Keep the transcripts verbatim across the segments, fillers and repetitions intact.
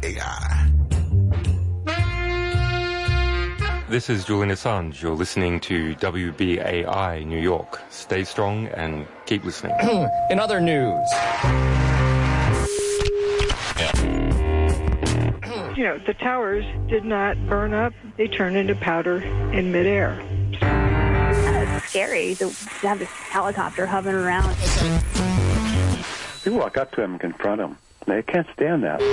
A I. This is Julian Assange. You're listening to W B A I New York. Stay strong and keep listening. In other news. You know, the towers did not burn up. They turned into powder in midair. Uh, it's scary to have this helicopter hovering around. You walk up to them and confront them. They can't stand that.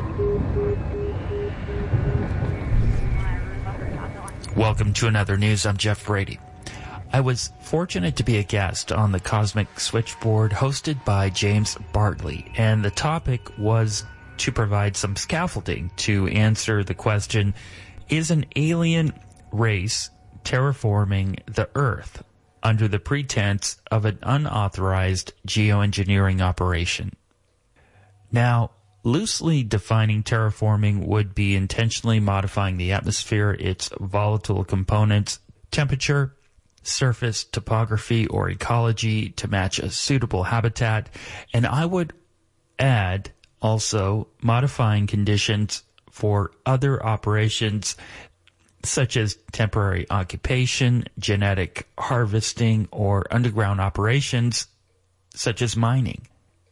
Welcome to Another News. I'm Jeff Brady. I was fortunate to be a guest on the Cosmic Switchboard hosted by James Bartley, and the topic was to provide some scaffolding to answer the question, is an alien race terraforming the Earth under the pretense of an unauthorized geoengineering operation? Now, loosely defining terraforming would be intentionally modifying the atmosphere, its volatile components, temperature, surface topography, or ecology to match a suitable habitat, and I would add also modifying conditions for other operations such as temporary occupation, genetic harvesting, or underground operations such as mining.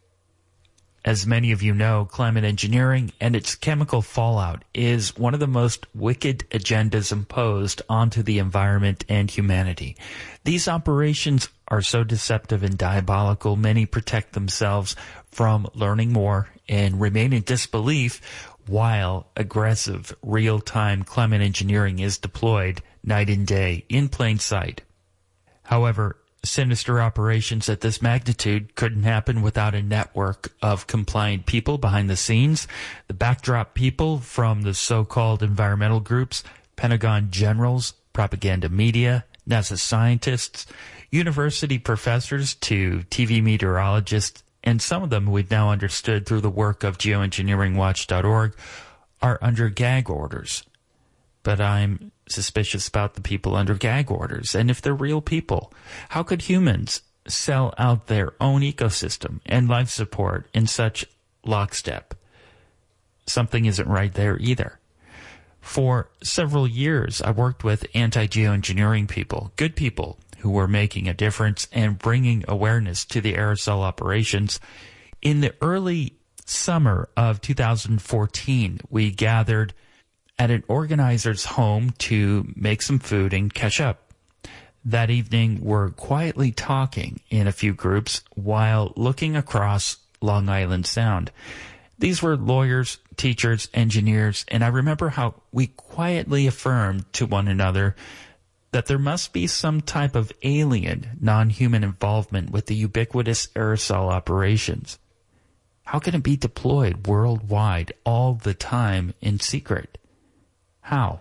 As many of you know, climate engineering and its chemical fallout is one of the most wicked agendas imposed onto the environment and humanity. These operations are so deceptive and diabolical, many protect themselves from learning more and remain in disbelief while aggressive real-time climate engineering is deployed night and day in plain sight. However, sinister operations at this magnitude couldn't happen without a network of compliant people behind the scenes. The backdrop people from the so-called environmental groups, Pentagon generals, propaganda media, NASA scientists, university professors to T V meteorologists, and some of them we've now understood through the work of geoengineering watch dot org are under gag orders. But I'm suspicious about the people under gag orders, and if they're real people, how could humans sell out their own ecosystem and life support in such lockstep? Something isn't right there either. For several years, I worked with anti-geoengineering people, good people who were making a difference and bringing awareness to the aerosol operations. In the early summer of two thousand fourteen, we gathered at an organizer's home to make some food and catch up. That evening, we're quietly talking in a few groups while looking across Long Island Sound. These were lawyers, teachers, engineers, and I remember how we quietly affirmed to one another that there must be some type of alien, non-human involvement with the ubiquitous aerosol operations. How can it be deployed worldwide all the time in secret? How?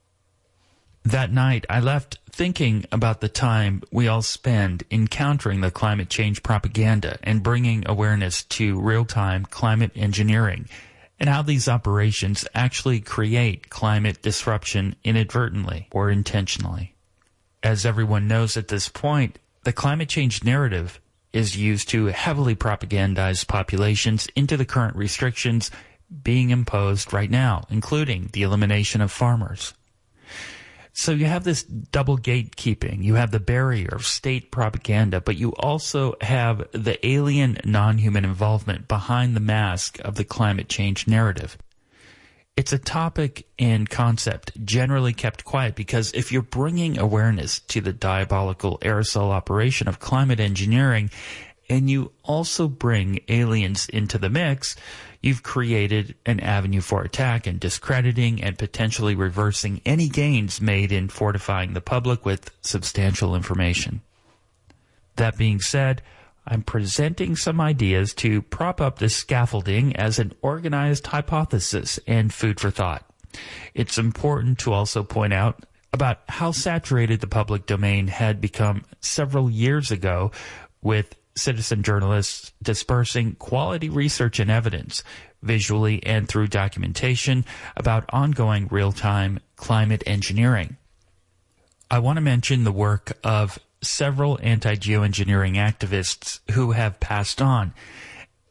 That night, I left thinking about the time we all spend encountering the climate change propaganda and bringing awareness to real-time climate engineering and how these operations actually create climate disruption inadvertently or intentionally. As everyone knows at this point, the climate change narrative is used to heavily propagandize populations into the current restrictions being imposed right now, including the elimination of farmers. So you have this double gatekeeping. You have the barrier of state propaganda, but you also have the alien non-human involvement behind the mask of the climate change narrative. It's a topic and concept generally kept quiet because if you're bringing awareness to the diabolical aerosol operation of climate engineering and you also bring aliens into the mix, you've created an avenue for attack and discrediting and potentially reversing any gains made in fortifying the public with substantial information. That being said, I'm presenting some ideas to prop up this scaffolding as an organized hypothesis and food for thought. It's important to also point out about how saturated the public domain had become several years ago with citizen journalists dispersing quality research and evidence, visually and through documentation, about ongoing real-time climate engineering. I want to mention the work of several anti-geoengineering activists who have passed on.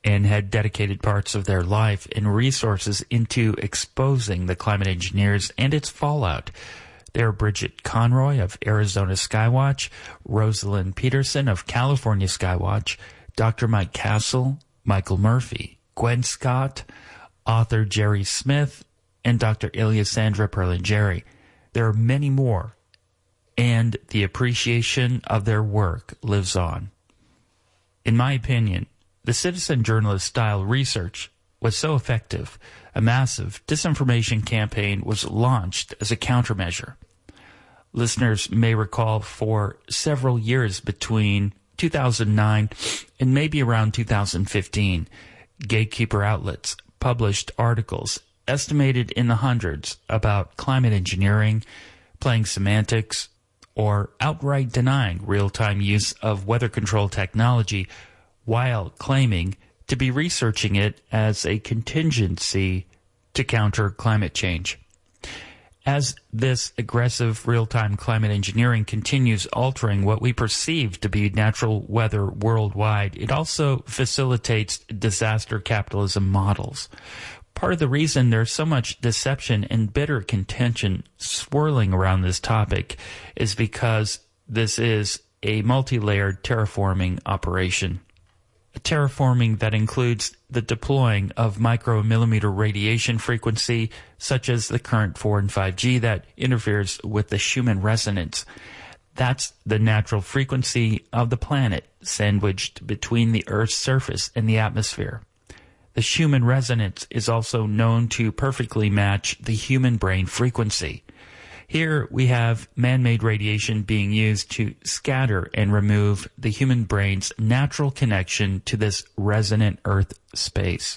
and had dedicated parts of their life and resources into exposing the climate engineers and its fallout. They're Bridget Conroy of Arizona Skywatch, Rosalind Peterson of California Skywatch, Doctor Mike Castle, Michael Murphy, Gwen Scott, author Jerry Smith, and Doctor Ilyasandra Perlingeri. There are many more, and the appreciation of their work lives on. In my opinion, the citizen journalist-style research was so effective, a massive disinformation campaign was launched as a countermeasure. Listeners may recall for several years between two thousand nine and maybe around two thousand fifteen, gatekeeper outlets published articles estimated in the hundreds about climate engineering, playing semantics, or outright denying real-time use of weather control technology while claiming to be researching it as a contingency to counter climate change. As this aggressive real-time climate engineering continues altering what we perceive to be natural weather worldwide, it also facilitates disaster capitalism models. Part of the reason there's so much deception and bitter contention swirling around this topic is because this is a multi-layered terraforming operation. A terraforming that includes the deploying of micromillimeter radiation frequency, such as the current four and five G that interferes with the Schumann resonance. That's the natural frequency of the planet sandwiched between the Earth's surface and the atmosphere. The Schumann resonance is also known to perfectly match the human brain frequency. Here we have man-made radiation being used to scatter and remove the human brain's natural connection to this resonant Earth space.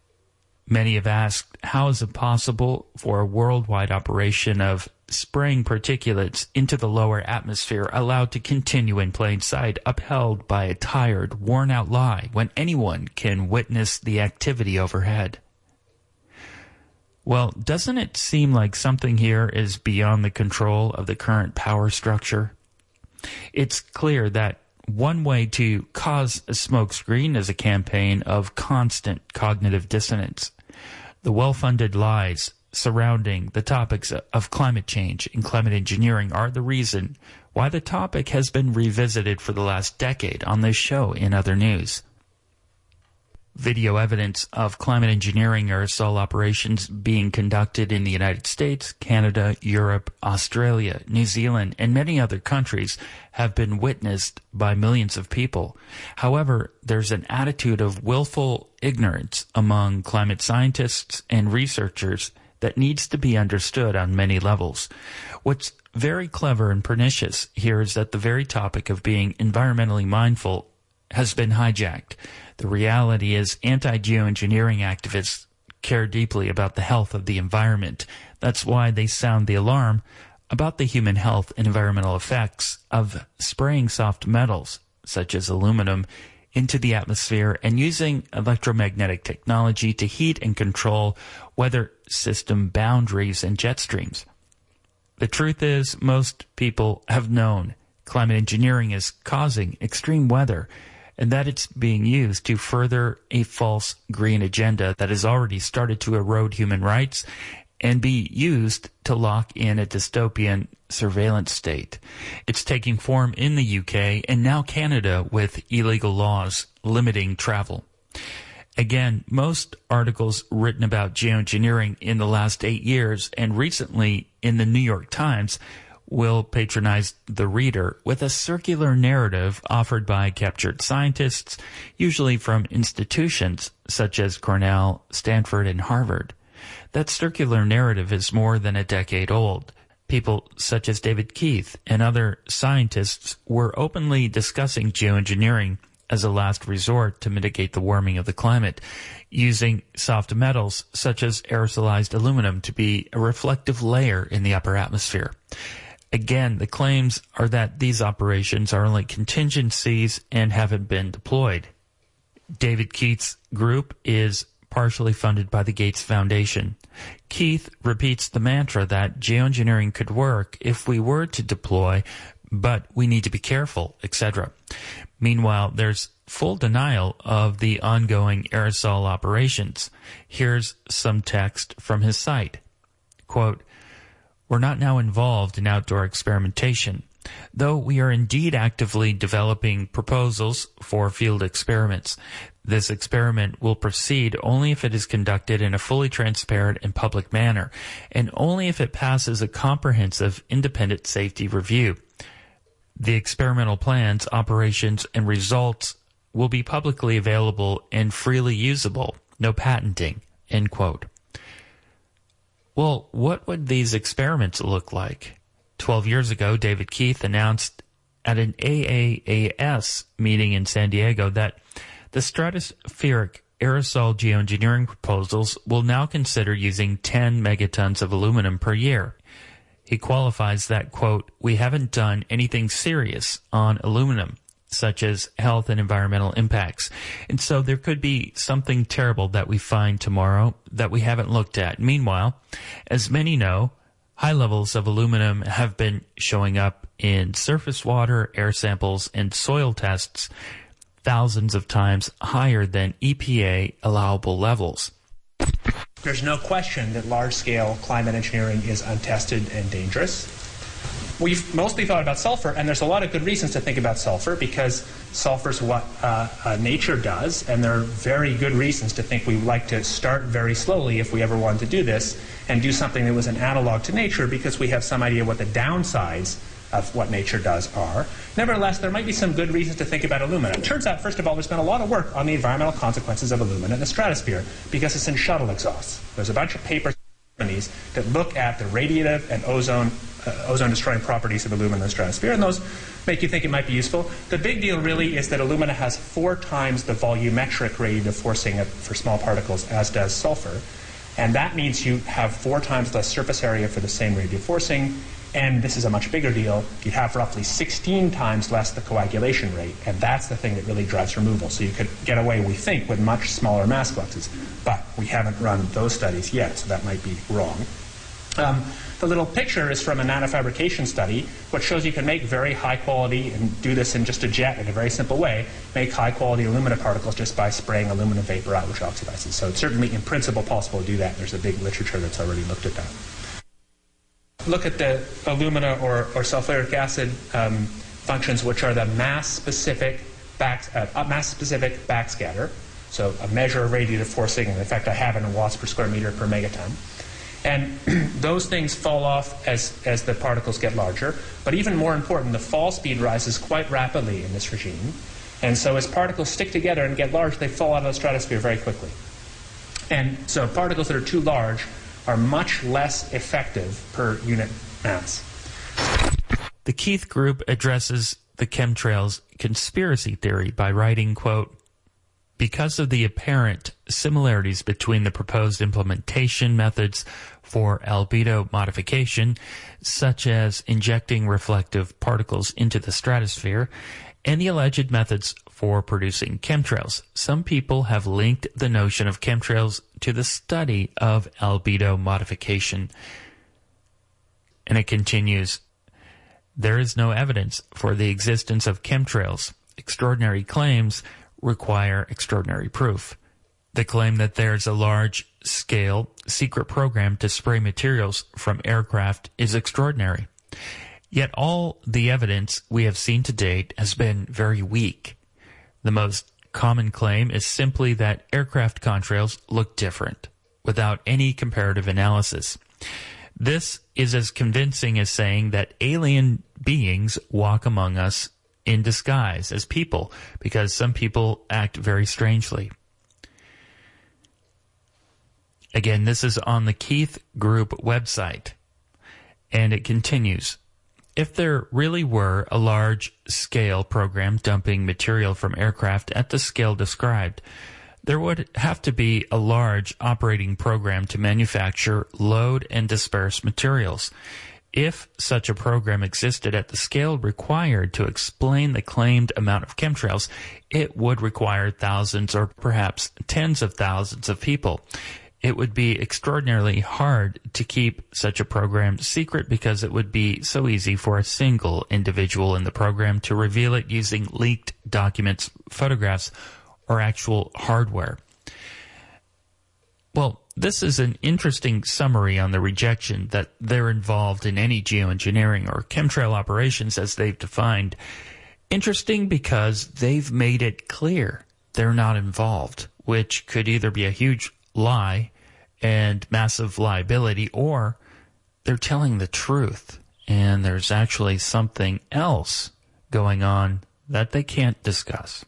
Many have asked, how is it possible for a worldwide operation of spraying particulates into the lower atmosphere allowed to continue in plain sight, upheld by a tired, worn-out lie when anyone can witness the activity overhead? Well, doesn't it seem like something here is beyond the control of the current power structure? It's clear that one way to cause a smokescreen is a campaign of constant cognitive dissonance. The well-funded lies surrounding the topics of climate change and climate engineering are the reason why the topic has been revisited for the last decade on this show and other news. Video evidence of climate engineering aerosol operations being conducted in the United States, Canada, Europe, Australia, New Zealand, and many other countries have been witnessed by millions of people. However, there's an attitude of willful ignorance among climate scientists and researchers that needs to be understood on many levels. What's very clever and pernicious here is that the very topic of being environmentally mindful has been hijacked. The reality is anti-geoengineering activists care deeply about the health of the environment. That's why they sound the alarm about the human health and environmental effects of spraying soft metals, such as aluminum, into the atmosphere and using electromagnetic technology to heat and control weather system boundaries and jet streams. The truth is, most people have known climate engineering is causing extreme weather, and that it's being used to further a false green agenda that has already started to erode human rights and be used to lock in a dystopian surveillance state. It's taking form in the U K and now Canada with illegal laws limiting travel. Again, most articles written about geoengineering in the last eight years and recently in the New York Times will patronize the reader with a circular narrative offered by captured scientists, usually from institutions such as Cornell, Stanford, and Harvard. That circular narrative is more than a decade old. People such as David Keith and other scientists were openly discussing geoengineering as a last resort to mitigate the warming of the climate, using soft metals such as aerosolized aluminum to be a reflective layer in the upper atmosphere. Again, the claims are that these operations are only contingencies and haven't been deployed. David Keith's group is partially funded by the Gates Foundation. Keith repeats the mantra that geoengineering could work if we were to deploy but we need to be careful, et cetera. Meanwhile, there's full denial of the ongoing aerosol operations. Here's some text from his site. Quote, "We're not now involved in outdoor experimentation, though we are indeed actively developing proposals for field experiments. This experiment will proceed only if it is conducted in a fully transparent and public manner, and only if it passes a comprehensive independent safety review. The experimental plans, operations, and results will be publicly available and freely usable. No patenting." End quote. Well, what would these experiments look like? Twelve years ago, David Keith announced at an A A A S meeting in San Diego that the stratospheric aerosol geoengineering proposals will now consider using ten megatons of aluminum per year. He qualifies that, quote, "We haven't done anything serious on aluminum, such as health and environmental impacts. And so there could be something terrible that we find tomorrow that we haven't looked at." Meanwhile, as many know, high levels of aluminum have been showing up in surface water, air samples, and soil tests thousands of times higher than E P A allowable levels. There's no question that large-scale climate engineering is untested and dangerous. We've mostly thought about sulfur, and there's a lot of good reasons to think about sulfur because sulfur is what uh, uh, nature does, and there are very good reasons to think we would like to start very slowly if we ever wanted to do this and do something that was an analog to nature because we have some idea what the downsides of what nature does are. Nevertheless, there might be some good reasons to think about alumina. It turns out, first of all, there's been a lot of work on the environmental consequences of alumina in the stratosphere because it's in shuttle exhausts. There's a bunch of papers that look at the radiative and ozone uh, ozone-destroying properties of alumina in the stratosphere, and those make you think it might be useful. The big deal really is that alumina has four times the volumetric radiative forcing for small particles as does sulfur, and that means you have four times less surface area for the same radiative forcing, and this is a much bigger deal. You have roughly sixteen times less the coagulation rate, and that's the thing that really drives removal. So you could get away, we think, with much smaller mass fluxes, but we haven't run those studies yet, so that might be wrong. Um, the little picture is from a nanofabrication study, which shows you can make very high quality, and do this in just a jet in a very simple way, make high quality alumina particles just by spraying aluminum vapor out, which oxidizes. So it's certainly in principle possible to do that. There's a big literature that's already looked at that. Look at the alumina or, or sulfuric acid um, functions, which are the mass-specific back, uh, mass-specific backscatter. So a measure of radiative forcing, and in fact I have it in watts per square meter per megaton. And those things fall off as, as the particles get larger. But even more important, the fall speed rises quite rapidly in this regime. And so as particles stick together and get large, they fall out of the stratosphere very quickly. And so particles that are too large are much less effective per unit mass. The Keith Group addresses the chemtrails conspiracy theory by writing, quote, "Because of the apparent similarities between the proposed implementation methods for albedo modification, such as injecting reflective particles into the stratosphere, and the alleged methods for producing chemtrails, some people have linked the notion of chemtrails to the study of albedo modification." And it continues, "There is no evidence for the existence of chemtrails. Extraordinary claims require extraordinary proof. The claim that there's a large-scale secret program to spray materials from aircraft is extraordinary. Yet all the evidence we have seen to date has been very weak. The most common claim is simply that aircraft contrails look different, without any comparative analysis. This is as convincing as saying that alien beings walk among us in disguise as people, because some people act very strangely." Again, this is on the Keith Group website, and it continues, "If there really were a large-scale program dumping material from aircraft at the scale described, there would have to be a large operating program to manufacture, load, and disperse materials. If such a program existed at the scale required to explain the claimed amount of chemtrails, it would require thousands or perhaps tens of thousands of people. it would be extraordinarily hard to keep such a program secret because it would be so easy for a single individual in the program to reveal it using leaked documents, photographs, or actual hardware. Well, this is an interesting summary on the rejection that they're involved in any geoengineering or chemtrail operations as they've defined. Interesting because they've made it clear they're not involved, which could either be a huge lie and massive liability, or they're telling the truth and there's actually something else going on that they can't discuss.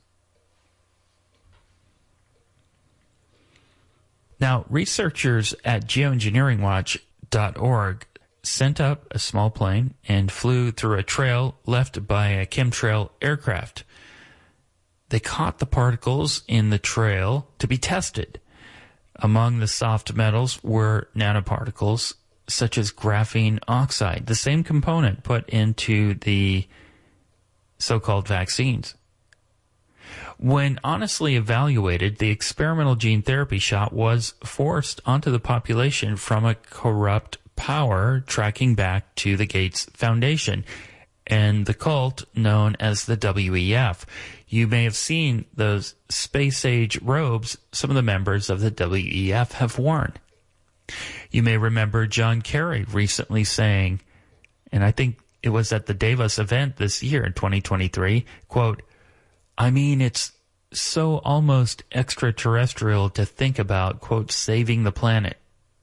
Now, researchers at geoengineering watch dot org sent up a small plane and flew through a trail left by a chemtrail aircraft. They caught the particles in the trail to be tested. Among the soft metals were nanoparticles such as graphene oxide, the same component put into the so-called vaccines. When honestly evaluated, the experimental gene therapy shot was forced onto the population from a corrupt power tracking back to the Gates Foundation and the cult known as the W E F. You may have seen those space-age robes some of the members of the W E F have worn. You may remember John Kerry recently saying, and I think it was at the Davos event this year in twenty twenty-three, quote, I mean, it's so almost extraterrestrial to think about, quote, saving the planet.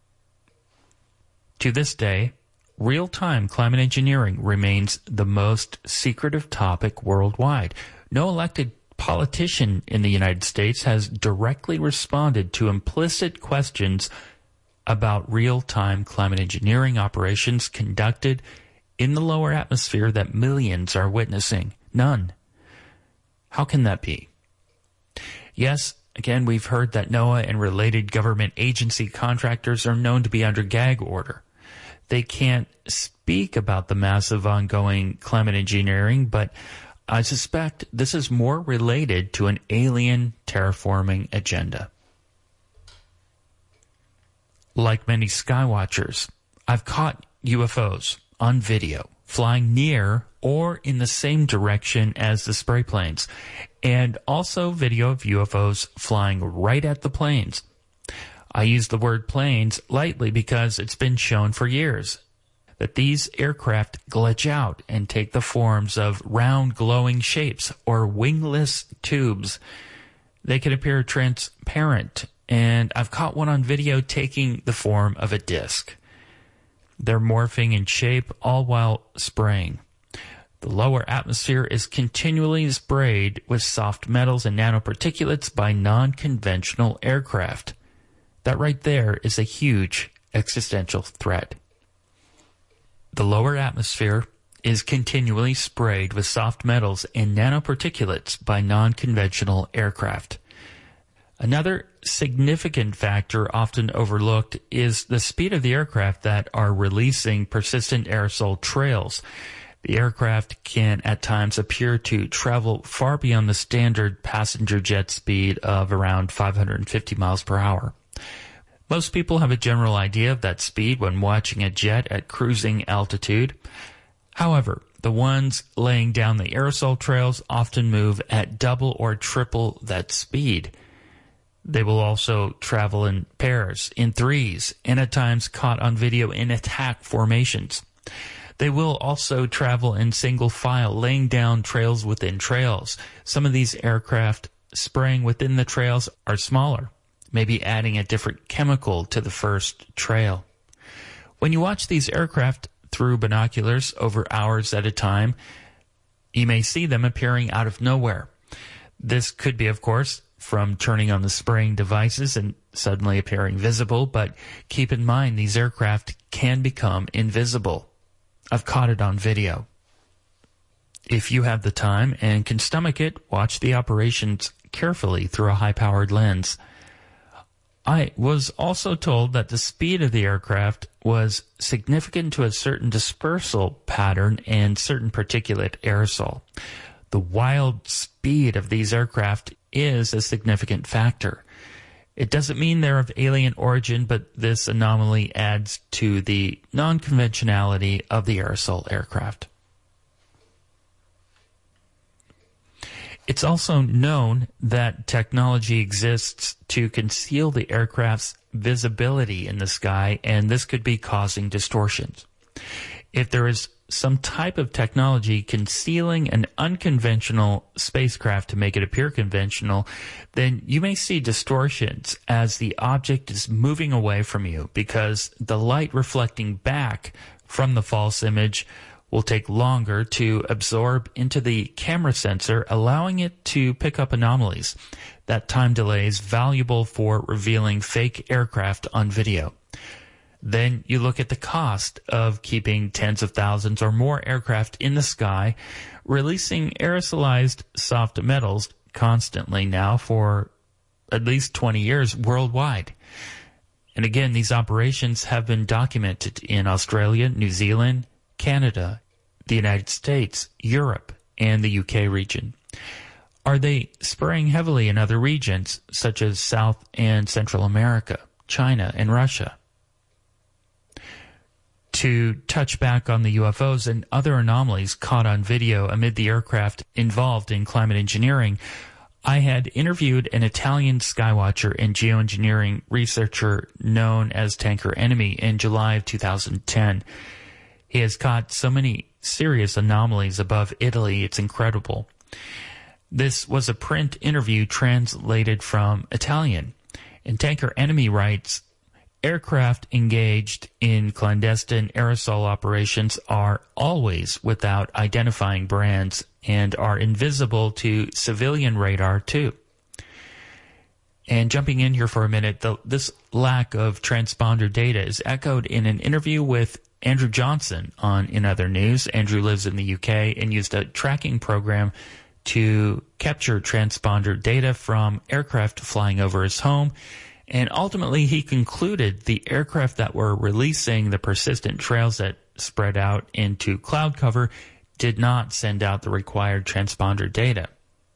To this day, real-time climate engineering remains the most secretive topic worldwide. No elected politician in the United States has directly responded to implicit questions about real-time climate engineering operations conducted in the lower atmosphere that millions are witnessing. None. How can that be? Yes, again, we've heard that NOAA and related government agency contractors are known to be under gag order. They can't speak about the massive ongoing climate engineering, but I suspect this is more related to an alien terraforming agenda. Like many skywatchers, I've caught U F Os on video flying near or in the same direction as the spray planes, and also video of U F Os flying right at the planes. I use the word planes lightly because it's been shown for years that these aircraft glitch out and take the forms of round glowing shapes or wingless tubes. They can appear transparent, and I've caught one on video taking the form of a disc. They're morphing in shape all while spraying. The lower atmosphere is continually sprayed with soft metals and nanoparticulates by non-conventional aircraft. That right there is a huge existential threat. The lower atmosphere is continually sprayed with soft metals and nanoparticulates by non-conventional aircraft. Another significant factor often overlooked is the speed of the aircraft that are releasing persistent aerosol trails. The aircraft can at times appear to travel far beyond the standard passenger jet speed of around five hundred fifty miles per hour. Most people have a general idea of that speed when watching a jet at cruising altitude. However, the ones laying down the aerosol trails often move at double or triple that speed. They will also travel in pairs, in threes, and at times caught on video in attack formations. They will also travel in single file, laying down trails within trails. Some of these aircraft spraying within the trails are smaller, maybe adding a different chemical to the first trail. When you watch these aircraft through binoculars over hours at a time, you may see them appearing out of nowhere. This could be, of course, from turning on the spraying devices and suddenly appearing visible, but keep in mind these aircraft can become invisible. I've caught it on video. If you have the time and can stomach it, watch the operations carefully through a high-powered lens. I was also told that the speed of the aircraft was significant to a certain dispersal pattern and certain particulate aerosol. The wild speed of these aircraft is a significant factor. It doesn't mean they're of alien origin, but this anomaly adds to the non-conventionality of the aerosol aircraft. It's also known that technology exists to conceal the aircraft's visibility in the sky, and this could be causing distortions. If there is some type of technology concealing an unconventional spacecraft to make it appear conventional, then you may see distortions as the object is moving away from you, because the light reflecting back from the false image will take longer to absorb into the camera sensor, allowing it to pick up anomalies. That time delay is valuable for revealing fake aircraft on video. Then you look at the cost of keeping tens of thousands or more aircraft in the sky, releasing aerosolized soft metals constantly now for at least twenty years worldwide. And again, these operations have been documented in Australia, New Zealand, Canada, the United States, Europe, and the U K region. Are they spraying heavily in other regions, such as South and Central America, China, and Russia? To touch back on the U F Os and other anomalies caught on video amid the aircraft involved in climate engineering, I had interviewed an Italian skywatcher and geoengineering researcher known as Tanker Enemy in July of two thousand ten. He has caught so many serious anomalies above Italy, it's incredible. This was a print interview translated from Italian. And Tanker Enemy writes, aircraft engaged in clandestine aerosol operations are always without identifying brands and are invisible to civilian radar too. And jumping in here for a minute, the, this lack of transponder data is echoed in an interview with Andrew Johnson on In Other News. Andrew lives in the U K and used a tracking program to capture transponder data from aircraft flying over his home. And ultimately, he concluded the aircraft that were releasing the persistent trails that spread out into cloud cover did not send out the required transponder data.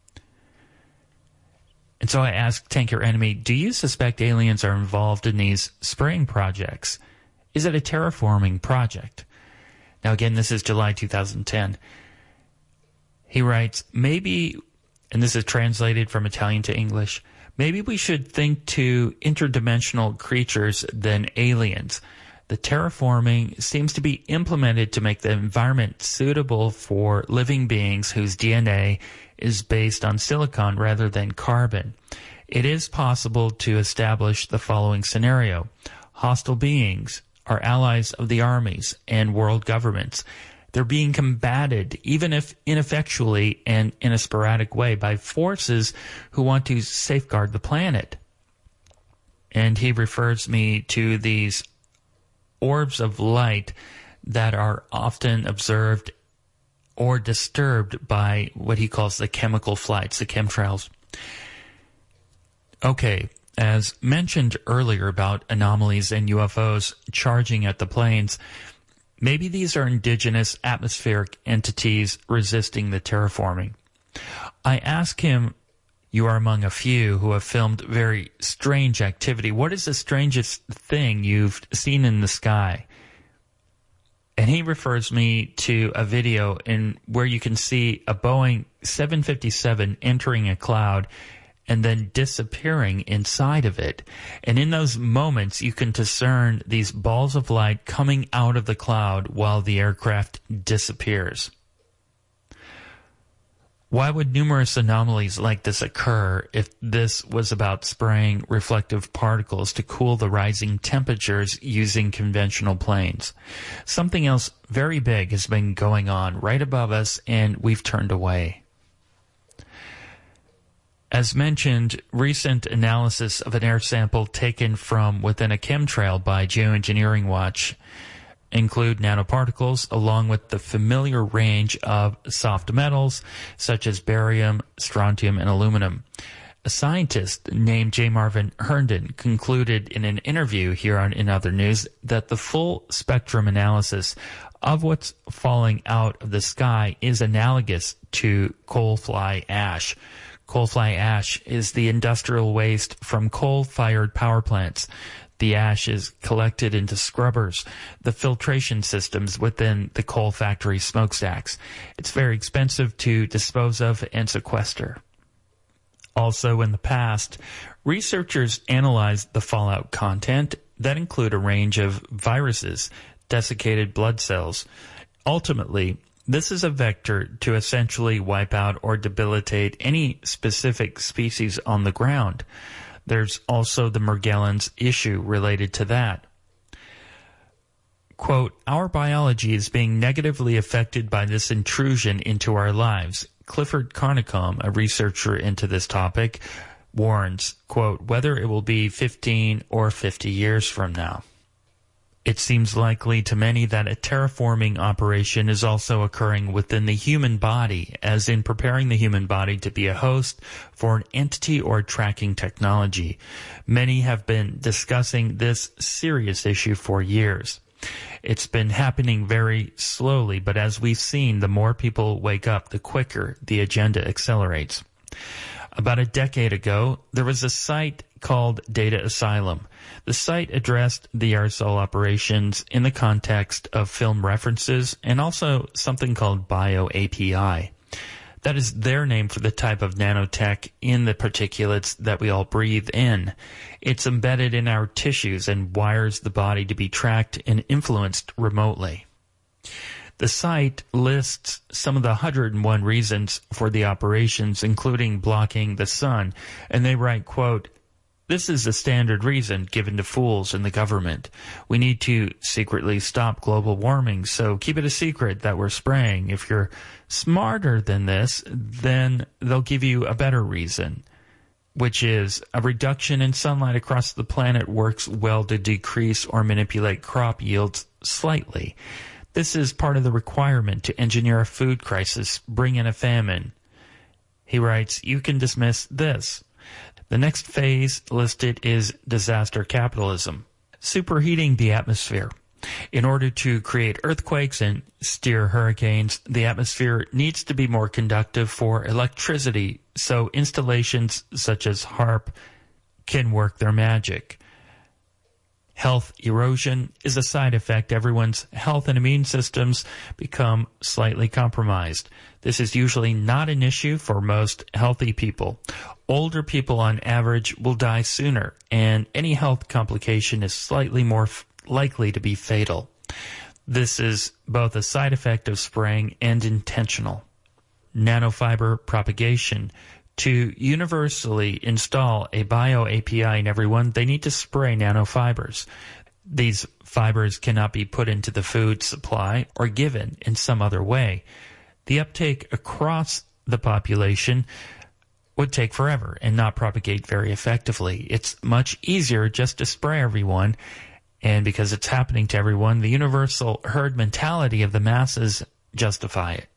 And so I asked Tanker Enemy, do you suspect aliens are involved in these spraying projects? Is it a terraforming project? Now again, this is July two thousand ten. He writes, maybe, and this is translated from Italian to English, maybe we should think to interdimensional creatures than aliens. The terraforming seems to be implemented to make the environment suitable for living beings whose D N A is based on silicon rather than carbon. It is possible to establish the following scenario. Hostile beings are allies of the armies and world governments. They're being combated, even if ineffectually and in a sporadic way, by forces who want to safeguard the planet. And he refers me to these orbs of light that are often observed or disturbed by what he calls the chemical flights, the chemtrails. Okay, as mentioned earlier about anomalies and U F Os charging at the planes, maybe these are indigenous atmospheric entities resisting the terraforming. I ask him, you are among a few who have filmed very strange activity. What is the strangest thing you've seen in the sky? And he refers me to a video in where you can see a Boeing seven fifty-seven entering a cloud and then disappearing inside of it. And in those moments, you can discern these balls of light coming out of the cloud while the aircraft disappears. Why would numerous anomalies like this occur if this was about spraying reflective particles to cool the rising temperatures using conventional planes? Something else very big has been going on right above us, and we've turned away. As mentioned, recent analysis of an air sample taken from within a chemtrail by Geoengineering Watch include nanoparticles along with the familiar range of soft metals such as barium, strontium, and aluminum. A scientist named J. Marvin Herndon concluded in an interview here on In Other News that the full spectrum analysis of what's falling out of the sky is analogous to coal fly ash. Coal fly ash is the industrial waste from coal-fired power plants. The ash is collected into scrubbers, the filtration systems within the coal factory smokestacks. It's very expensive to dispose of and sequester. Also, in the past, researchers analyzed the fallout content that include a range of viruses, desiccated blood cells. Ultimately, this is a vector to essentially wipe out or debilitate any specific species on the ground. There's also the Morgellons issue related to that. Quote, our biology is being negatively affected by this intrusion into our lives. Clifford Carnicom, a researcher into this topic, warns, quote, whether it will be fifteen or fifty years from now. It seems likely to many that a terraforming operation is also occurring within the human body, as in preparing the human body to be a host for an entity or tracking technology. Many have been discussing this serious issue for years. It's been happening very slowly, but as we've seen, the more people wake up, the quicker the agenda accelerates. About a decade ago, there was a site called Data Asylum. The site addressed the aerosol operations in the context of film references and also something called BioAPI. That is their name for the type of nanotech in the particulates that we all breathe in. It's embedded in our tissues and wires the body to be tracked and influenced remotely. The site lists some of the one hundred and one reasons for the operations, including blocking the sun, and they write, quote, this is a standard reason given to fools in the government. We need to secretly stop global warming, so keep it a secret that we're spraying. If you're smarter than this, then they'll give you a better reason, which is a reduction in sunlight across the planet works well to decrease or manipulate crop yields slightly. This is part of the requirement to engineer a food crisis, bring in a famine. He writes, you can dismiss this. The next phase listed is disaster capitalism, superheating the atmosphere. In order to create earthquakes and steer hurricanes, the atmosphere needs to be more conductive for electricity, so installations such as HAARP can work their magic. Health erosion is a side effect. Everyone's health and immune systems become slightly compromised. This is usually not an issue for most healthy people. Older people on average will die sooner, and any health complication is slightly more f- likely to be fatal. This is both a side effect of spraying and intentional. Nanofiber propagation. To universally install a BioAPI in everyone, they need to spray nanofibers. These fibers cannot be put into the food supply or given in some other way. The uptake across the population would take forever and not propagate very effectively. It's much easier just to spray everyone, and because it's happening to everyone, the universal herd mentality of the masses justify it.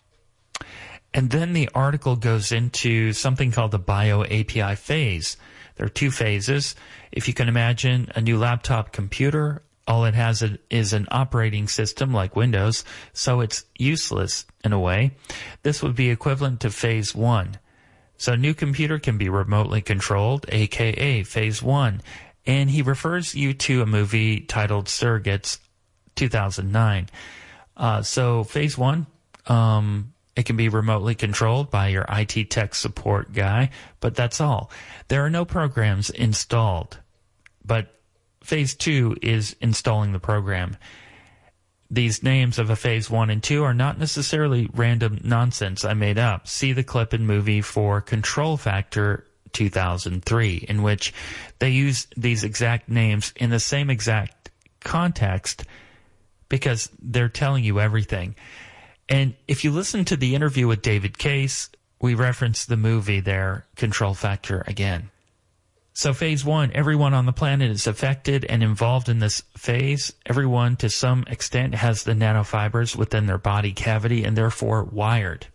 And then the article goes into something called the BioAPI phase. There are two phases. If you can imagine a new laptop computer, all it has is an operating system like Windows, so it's useless in a way. This would be equivalent to phase one. So a new computer can be remotely controlled, aka phase one. And he refers you to a movie titled Surrogates, two thousand nine. Uh, so phase one, um... it can be remotely controlled by your I T tech support guy, but that's all. There are no programs installed. But phase two is installing the program. These names of a phase one and two are not necessarily random nonsense I made up. See the clip and movie for Control Factor two thousand three, in which they use these exact names in the same exact context because they're telling you everything. And if you listen to the interview with David Case, we reference the movie there, Control Factor, again. So phase one, everyone on the planet is affected and involved in this phase. Everyone, to some extent, has the nanofibers within their body cavity and therefore wired.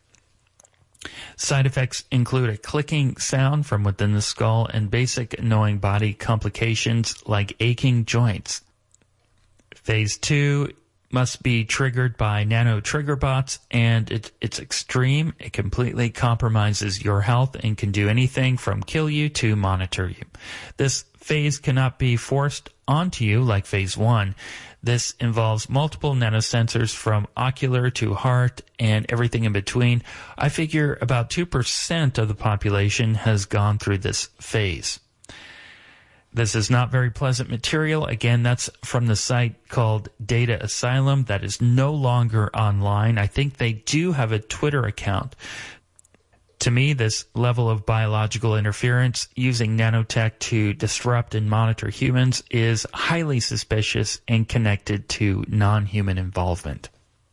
Side effects include a clicking sound from within the skull and basic annoying body complications like aching joints. Phase two must be triggered by nano trigger bots, and it, it's extreme. It completely compromises your health and can do anything from kill you to monitor you. This phase cannot be forced onto you like phase one. This involves multiple nanosensors from ocular to heart and everything in between. I figure about two percent of the population has gone through this phase. This is not very pleasant material. Again, that's from the site called Data Asylum that is no longer online. I think they do have a Twitter account. To me, this level of biological interference using nanotech to disrupt and monitor humans is highly suspicious and connected to non-human involvement.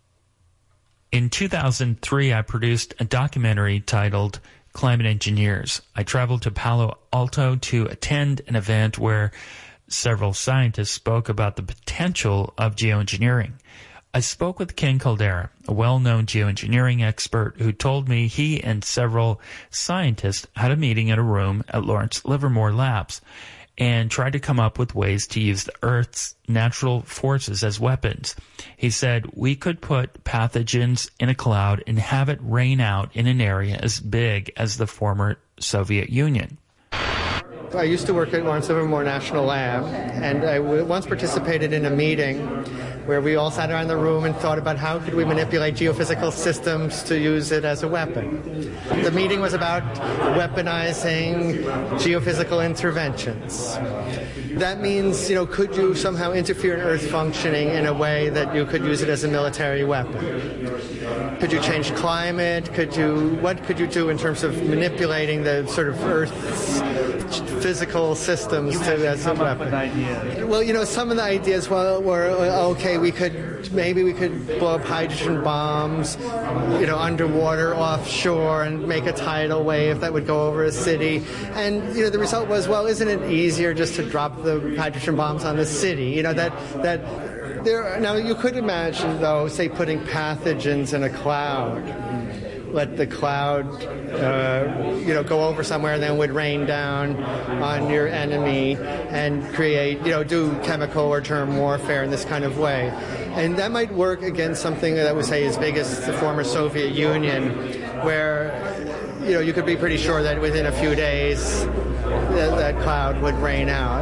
In two thousand three, I produced a documentary titled Climate Engineers. I traveled to Palo Alto to attend an event where several scientists spoke about the potential of geoengineering. I spoke with Ken Caldeira, a well-known geoengineering expert who told me he and several scientists had a meeting in a room at Lawrence Livermore Labs and tried to come up with ways to use the Earth's natural forces as weapons. He said, we could put pathogens in a cloud and have it rain out in an area as big as the former Soviet Union. I used to work at Lawrence Livermore National Lab, and I once participated in a meeting where we all sat around the room and thought about how could we manipulate geophysical systems to use it as a weapon. The meeting was about weaponizing geophysical interventions. That means, you know, could you somehow interfere in Earth functioning in a way that you could use it as a military weapon? Could you change climate? Could you, what could you do in terms of manipulating the sort of Earth's physical systems to, as a weapon? Well, you know, some of the ideas well, were, okay, we could, maybe we could blow up hydrogen bombs, you know, underwater, offshore, and make a tidal wave that would go over a city. And, you know, the result was, well, isn't it easier just to drop the hydrogen bombs on the city? You know, that, that, there, now you could imagine, though, say putting pathogens in a cloud. Let the cloud, uh, you know, go over somewhere and then it would rain down on your enemy and create, you know, do chemical or term warfare in this kind of way. And that might work against something that would say as big as the former Soviet Union, where, you know, you could be pretty sure that within a few days that, that cloud would rain out.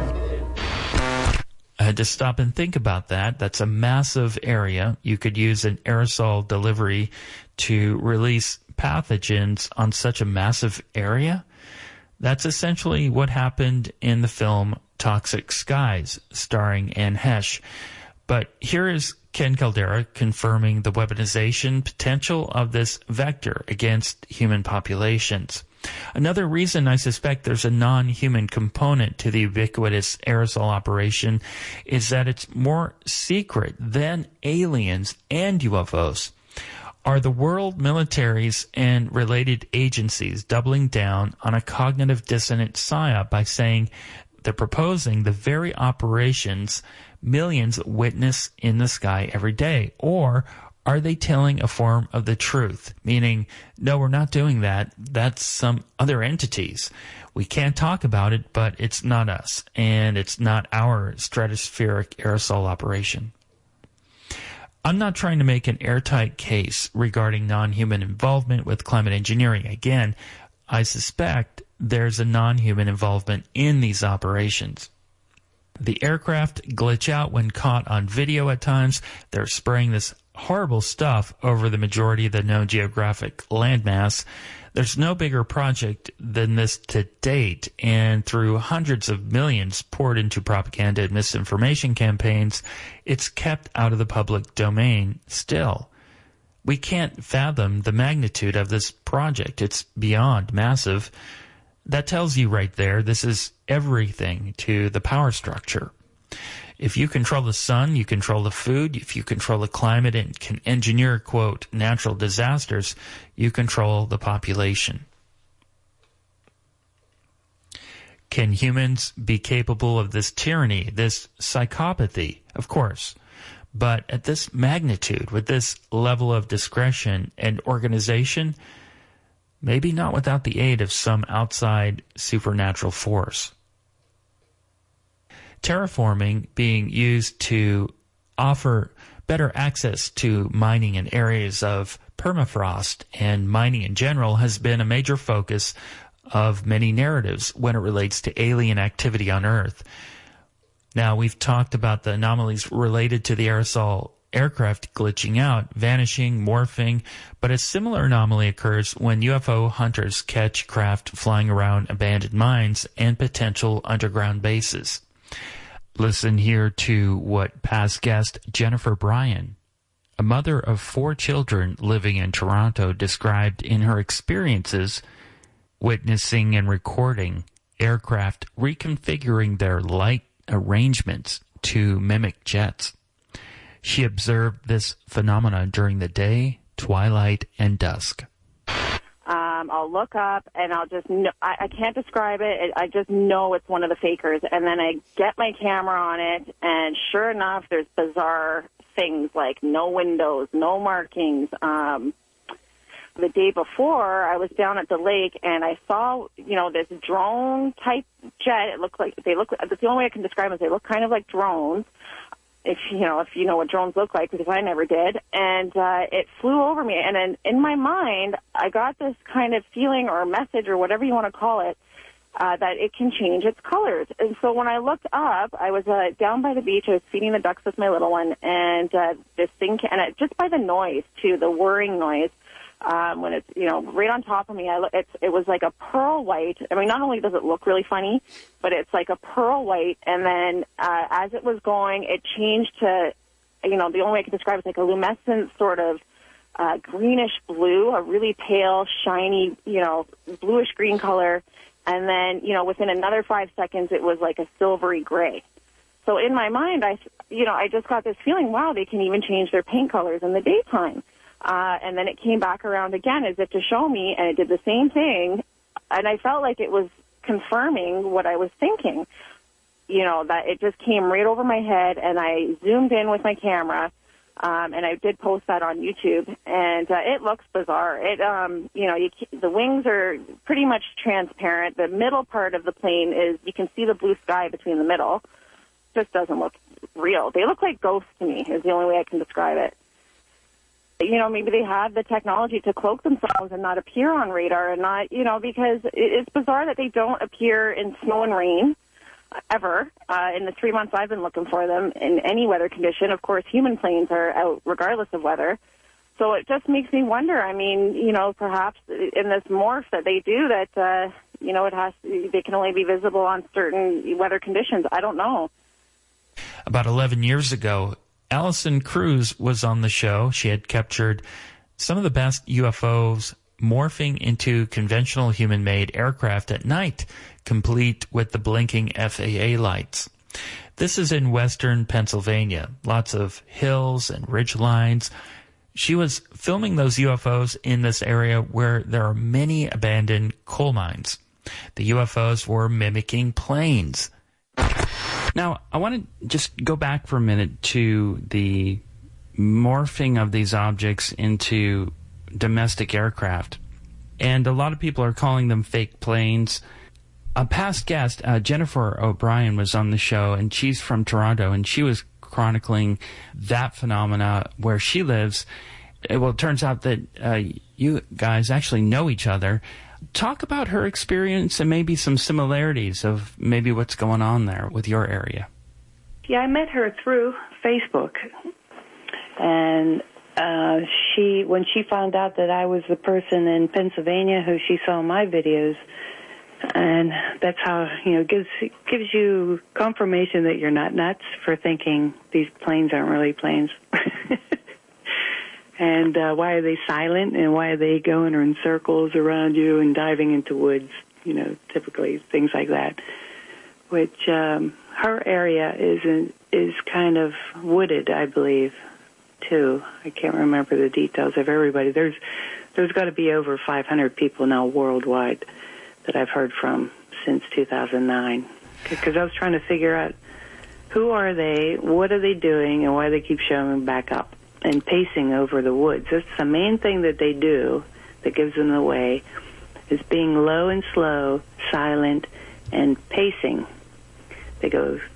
I had to stop and think about that. That's a massive area. You could use an aerosol delivery to release pathogens on such a massive area. That's essentially what happened in the film Toxic Skies, starring Anne Heche. But here is Ken Caldeira confirming the weaponization potential of this vector against human populations. Another reason I suspect there's a non-human component to the ubiquitous aerosol operation is that it's more secret than aliens and U F Os. Are the world militaries and related agencies doubling down on a cognitive dissonant psyop by saying they're proposing the very operations millions witness in the sky every day? Or are they telling a form of the truth, meaning, no, we're not doing that, that's some other entities. We can't talk about it, but it's not us, and it's not our stratospheric aerosol operation. I'm not trying to make an airtight case regarding non-human involvement with climate engineering. Again, I suspect there's a non-human involvement in these operations. The aircraft glitch out when caught on video at times. They're spraying this horrible stuff over the majority of the known geographic landmass. There's no bigger project than this to date, and through hundreds of millions poured into propaganda and misinformation campaigns, it's kept out of the public domain still. We can't fathom the magnitude of this project. It's beyond massive. That tells you right there, this is everything to the power structure. If you control the sun, you control the food. If you control the climate and can engineer, quote, natural disasters, you control the population. Can humans be capable of this tyranny, this psychopathy? Of course. But at this magnitude, with this level of discretion and organization, maybe not without the aid of some outside supernatural force. Terraforming being used to offer better access to mining in areas of permafrost, and mining in general has been a major focus of many narratives when it relates to alien activity on Earth. Now, we've talked about the anomalies related to the aerosol aircraft glitching out, vanishing, morphing, but a similar anomaly occurs when U F O hunters catch craft flying around abandoned mines and potential underground bases. Listen here to what past guest Jennifer Bryan, a mother of four children living in Toronto, described in her experiences witnessing and recording aircraft reconfiguring their light arrangements to mimic jets. She observed this phenomena during the day, twilight, and dusk. Um, I'll look up and I'll just know, I, I can't describe it. I just know it's one of the fakers. And then I get my camera on it, and sure enough, there's bizarre things like no windows, no markings. Um, the day before, I was down at the lake and I saw, you know, this drone type jet. It looked like, they look, that's the only way I can describe them is they look kind of like drones. If you know, if you know what drones look like, because I never did, and uh, it flew over me. And then in my mind, I got this kind of feeling or message or whatever you want to call it, uh, that it can change its colors. And so when I looked up, I was uh, down by the beach. I was feeding the ducks with my little one, and uh, this thing, and it, just by the noise too, the whirring noise. Um, when it's, you know, right on top of me, I, it's, it was like a pearl white. I mean, not only does it look really funny, but it's like a pearl white. And then uh, as it was going, it changed to, you know, the only way I can describe it is like a luminescent sort of uh, greenish blue, a really pale, shiny, you know, bluish green color. And then, you know, within another five seconds, it was like a silvery gray. So in my mind, I, you know, I just got this feeling, wow, they can even change their paint colors in the daytime. Uh, and then it came back around again as if to show me, and it did the same thing. And I felt like it was confirming what I was thinking, you know, that it just came right over my head, and I zoomed in with my camera, um, and I did post that on YouTube, and uh, it looks bizarre. It, um, you know, you, the wings are pretty much transparent. The middle part of the plane is, you can see the blue sky between the middle. It just doesn't look real. They look like ghosts to me, is the only way I can describe it. You know, maybe they have the technology to cloak themselves and not appear on radar, and not, you know, because it's bizarre that they don't appear in snow and rain ever. Uh, in the three months I've been looking for them in any weather condition. Of course, human planes are out regardless of weather. So it just makes me wonder. I mean, you know, perhaps in this morph that they do, that, uh, you know, it has they can only be visible on certain weather conditions. I don't know. About eleven years ago, Allison Cruz was on the show. She had captured some of the best U F Os morphing into conventional human-made aircraft at night, complete with the blinking F A A lights. This is in western Pennsylvania. Lots of hills and ridge lines. She was filming those U F Os in this area where there are many abandoned coal mines. The U F Os were mimicking planes. Now, I want to just go back for a minute to the morphing of these objects into domestic aircraft. And a lot of people are calling them fake planes. A past guest, uh, Jennifer O'Brien, was on the show, and she's from Toronto, and she was chronicling that phenomena where she lives. Well, it turns out that uh, you guys actually know each other. Talk about her experience and maybe some similarities of maybe what's going on there with your area. Yeah, I met her through Facebook, and uh, she, when she found out that I was the person in Pennsylvania who she saw my videos, and that's how, you know, gives gives you confirmation that you're not nuts for thinking these planes aren't really planes. And uh, why are they silent, and why are they going in circles around you and diving into woods, you know, typically things like that. Which um, her area is in, is kind of wooded, I believe, too. I can't remember the details of everybody. There's there's got to be over five hundred people now worldwide that I've heard from since two thousand nine. Because I was trying to figure out who are they, what are they doing, and why they keep showing back up and pacing over the woods. That's the main thing that they do that gives them away, is being low and slow, silent, and pacing. They go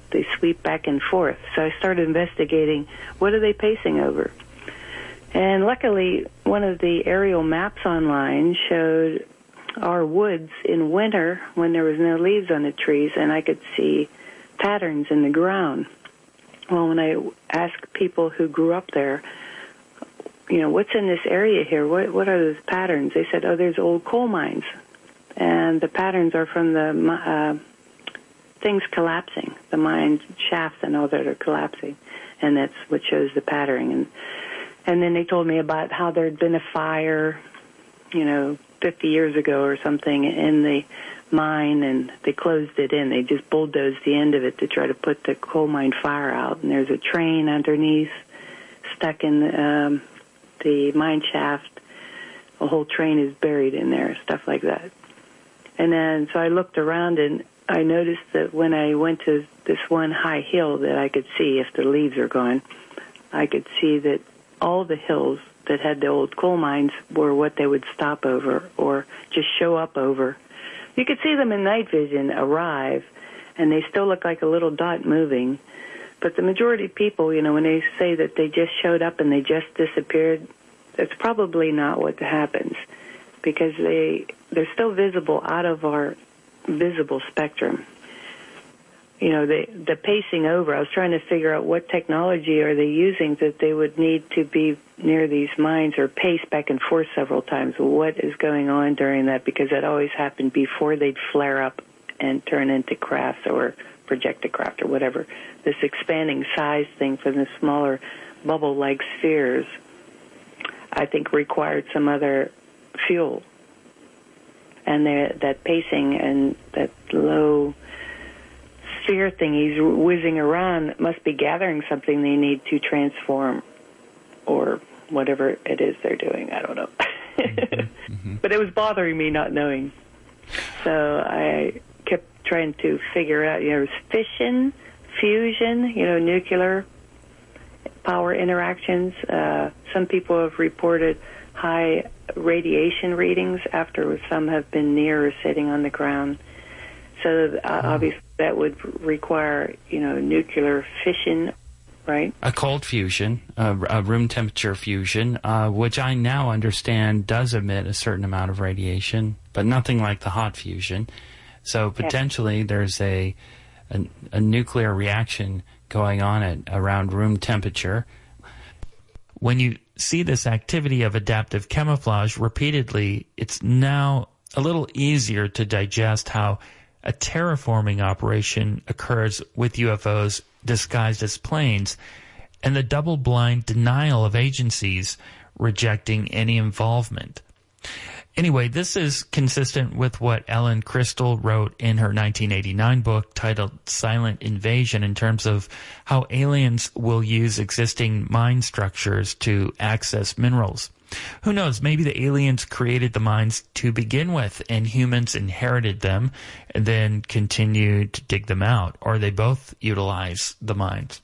they sweep back and forth. So I started investigating, what are they pacing over? And luckily, one of the aerial maps online showed our woods in winter when there was no leaves on the trees, and I could see patterns in the ground. Well, when I asked people who grew up there, you know, what's in this area here? What what are those patterns? They said, oh, there's old coal mines. And the patterns are from the uh, things collapsing, the mine shafts and all that are collapsing. And that's what shows the patterning. And, and then they told me about how there had been a fire, you know, fifty years ago or something in the mine, and they closed it in. They just bulldozed the end of it to try to put the coal mine fire out. And there's a train underneath stuck in the, um, the mine shaft. A whole train is buried in there, stuff like that. And then so I looked around, and I noticed that when I went to this one high hill that I could see, if the leaves are gone, I could see that all the hills that had the old coal mines were what they would stop over or just show up over. You could see them in night vision arrive, and they still look like a little dot moving. But the majority of people, you know, when they say that they just showed up and they just disappeared, that's probably not what happens, because they, they're still visible out of our visible spectrum. You know, the, the pacing over, I was trying to figure out what technology are they using that they would need to be near these mines or pace back and forth several times. What is going on during that? Because that always happened before they'd flare up and turn into crafts or projected craft or whatever. This expanding size thing from the smaller bubble-like spheres, I think, required some other fuel. And that pacing and that low sphere thing he's whizzing around must be gathering something they need to transform or whatever it is they're doing. I don't know. Mm-hmm. Mm-hmm. But it was bothering me not knowing. So I kept trying to figure out, you know, fission, fusion, you know, nuclear power interactions. Uh, some people have reported high radiation readings after some have been near or sitting on the ground. So uh, obviously that would require, you know, nuclear fission, right? A cold fusion, a, a room temperature fusion, uh, which I now understand does emit a certain amount of radiation, but nothing like the hot fusion. So potentially there's a, a, a nuclear reaction going on at around room temperature. When you see this activity of adaptive camouflage repeatedly, it's now a little easier to digest how a terraforming operation occurs with U F Os disguised as planes, and the double-blind denial of agencies rejecting any involvement. Anyway, this is consistent with what Ellen Crystal wrote in her nineteen eighty-nine book titled Silent Invasion, in terms of how aliens will use existing mine structures to access minerals. Who knows, maybe the aliens created the mines to begin with and humans inherited them and then continued to dig them out, or they both utilize the mines.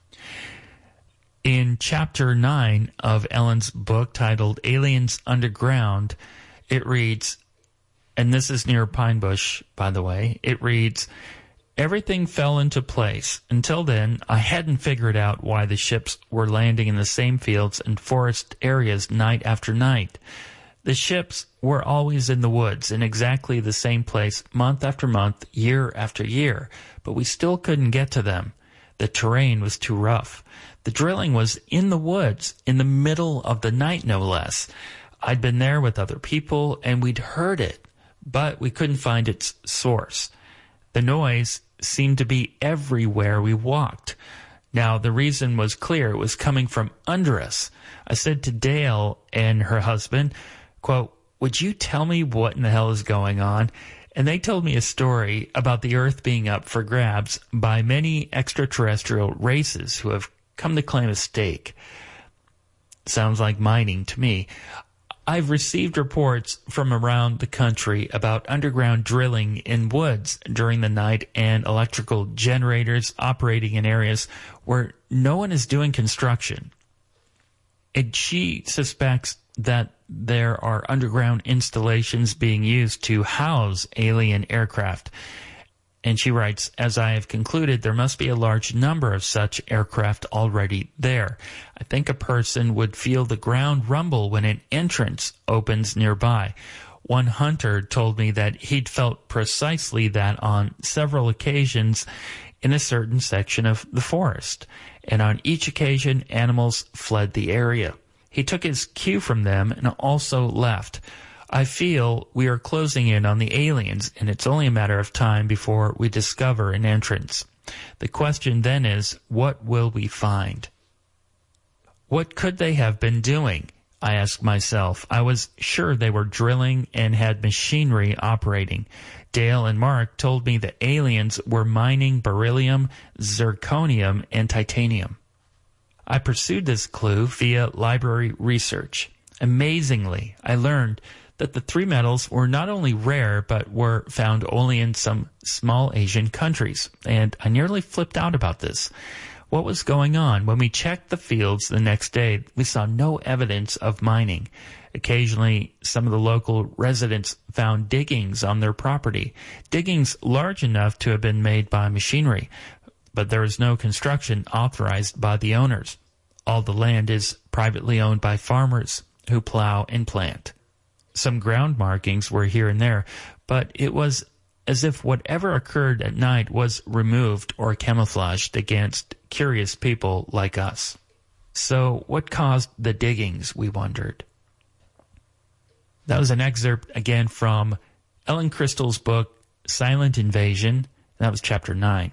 In chapter nine of Ellen's book titled Aliens Underground, it reads, and this is near Pine Bush, by the way, it reads, everything fell into place. Until then, I hadn't figured out why the ships were landing in the same fields and forest areas night after night. The ships were always in the woods in exactly the same place month after month, year after year, but we still couldn't get to them. The terrain was too rough. The drilling was in the woods, in the middle of the night, no less. I'd been there with other people, and we'd heard it, but we couldn't find its source. The noise seemed to be everywhere we walked. Now, the reason was clear. It was coming from under us. I said to Dale and her husband, quote, would you tell me what in the hell is going on? And they told me a story about the Earth being up for grabs by many extraterrestrial races who have come to claim a stake. Sounds like mining to me. I've received reports from around the country about underground drilling in woods during the night and electrical generators operating in areas where no one is doing construction. And she suspects that there are underground installations being used to house alien aircraft. And she writes, as I have concluded, there must be a large number of such aircraft already there. I think a person would feel the ground rumble when an entrance opens nearby. One hunter told me that he'd felt precisely that on several occasions in a certain section of the forest, and on each occasion animals fled the area. He took his cue from them and also left. I feel we are closing in on the aliens, and it's only a matter of time before we discover an entrance. The question then is, what will we find? What could they have been doing? I asked myself. I was sure they were drilling and had machinery operating. Dale and Mark told me that aliens were mining beryllium, zirconium, and titanium. I pursued this clue via library research. Amazingly, I learned that the three metals were not only rare, but were found only in some small Asian countries, and I nearly flipped out about this. What was going on? When we checked the fields the next day, we saw no evidence of mining. Occasionally, some of the local residents found diggings on their property, diggings large enough to have been made by machinery, but there is no construction authorized by the owners. All the land is privately owned by farmers who plow and plant. Some ground markings were here and there, but it was as if whatever occurred at night was removed or camouflaged against curious people like us. So what caused the diggings, we wondered. That was an excerpt again from Ellen Crystal's book, Silent Invasion. That was chapter nine.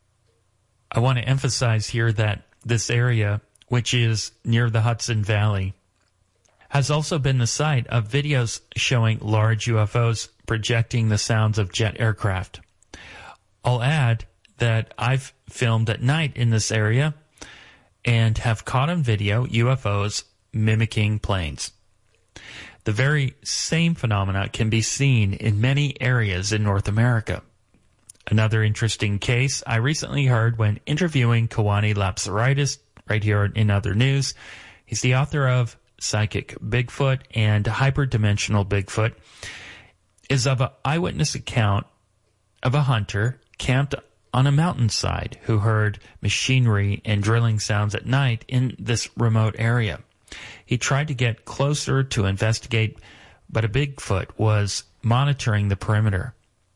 I want to emphasize here that this area, which is near the Hudson Valley, has also been the site of videos showing large U F Os projecting the sounds of jet aircraft. I'll add that I've filmed at night in this area and have caught on video U F Os mimicking planes. The very same phenomena can be seen in many areas in North America. Another interesting case I recently heard when interviewing Kawani Lapsaritis, right here in Other News. He's the author of Psychic Bigfoot and Hyperdimensional Bigfoot, is of an eyewitness account of a hunter camped on a mountainside who heard machinery and drilling sounds at night in this remote area. He tried to get closer to investigate, but a Bigfoot was monitoring the perimeter.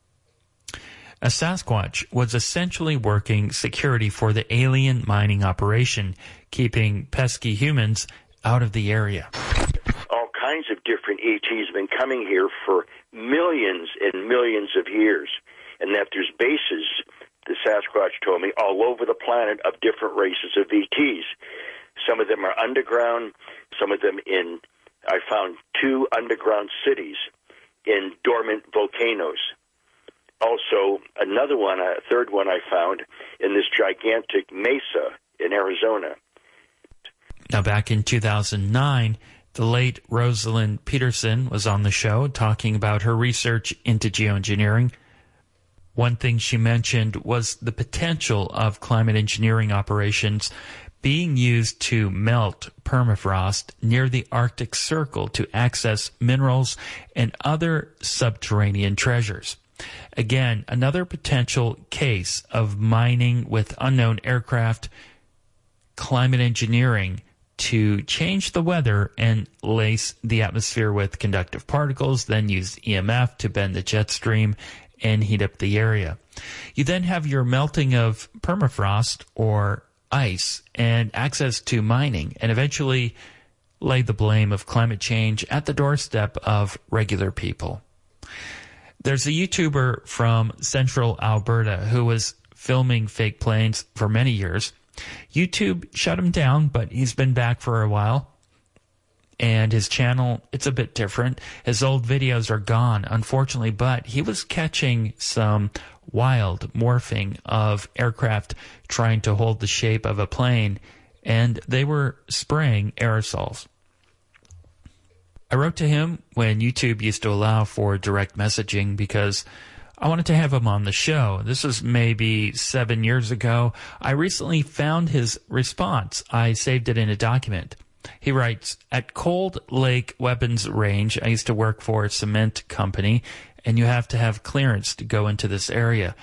A Sasquatch was essentially working security for the alien mining operation, keeping pesky humans out of the area. All kinds of different E Ts have been coming here for millions and millions of years, and that there's bases, the Sasquatch told me, all over the planet of different races of E Ts. Some of them are underground, some of them in, I found two underground cities in dormant volcanoes. Also, another one, a third one I found in this gigantic mesa in Arizona. Now, back in two thousand nine, the late Rosalind Peterson was on the show talking about her research into geoengineering. One thing she mentioned was the potential of climate engineering operations being used to melt permafrost near the Arctic Circle to access minerals and other subterranean treasures. Again, another potential case of mining with unknown aircraft, climate engineering to change the weather and lace the atmosphere with conductive particles, then use E M F to bend the jet stream and heat up the area. You then have your melting of permafrost or ice and access to mining, and eventually lay the blame of climate change at the doorstep of regular people. There's a YouTuber from central Alberta who was filming fake planes for many years. YouTube shut him down, but he's been back for a while. And his channel, it's a bit different. His old videos are gone, unfortunately, but he was catching some wild morphing of aircraft trying to hold the shape of a plane, and they were spraying aerosols. I wrote to him when YouTube used to allow for direct messaging because I wanted to have him on the show. This was maybe seven years ago. I recently found his response. I saved it in a document. He writes, at Cold Lake Weapons Range, I used to work for a cement company, and you have to have clearance to go into this area.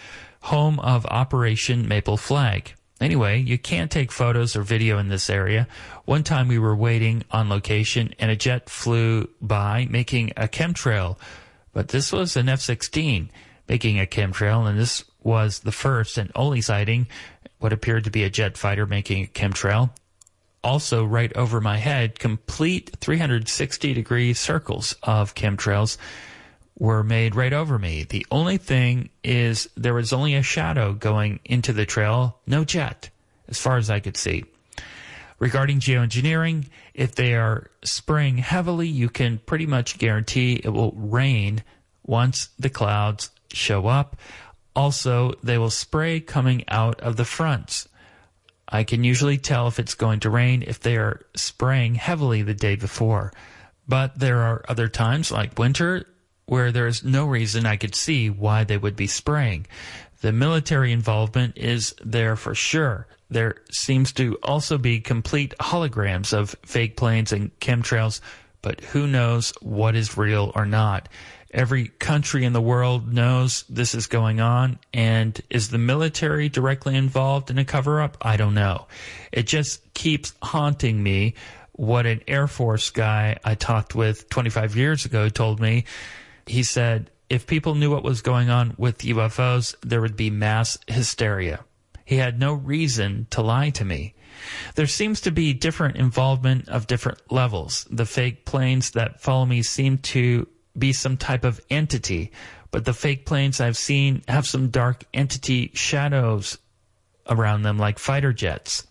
home of Operation Maple Flag. Anyway, you can't take photos or video in this area. One time we were waiting on location and a jet flew by making a chemtrail. But this was an F sixteen making a chemtrail, and this was the first and only sighting, what appeared to be a jet fighter making a chemtrail. Also, right over my head, complete three hundred sixty degree circles of chemtrails were made right over me. The only thing is there was only a shadow going into the trail, no jet, as far as I could see. Regarding geoengineering, if they are spraying heavily, you can pretty much guarantee it will rain once the clouds show up. Also, they will spray coming out of the fronts. I can usually tell if it's going to rain if they are spraying heavily the day before. But there are other times, like winter, where there is no reason I could see why they would be spraying. The military involvement is there for sure. There seems to also be complete holograms of fake planes and chemtrails, but who knows what is real or not. Every country in the world knows this is going on, and is the military directly involved in a cover-up? I don't know. It just keeps haunting me what an Air Force guy I talked with twenty-five years ago told me. He said, if people knew what was going on with U F Os, there would be mass hysteria. He had no reason to lie to me. There seems to be different involvement of different levels. The fake planes that follow me seem to be some type of entity, but the fake planes I've seen have some dark entity shadows around them, like fighter jets.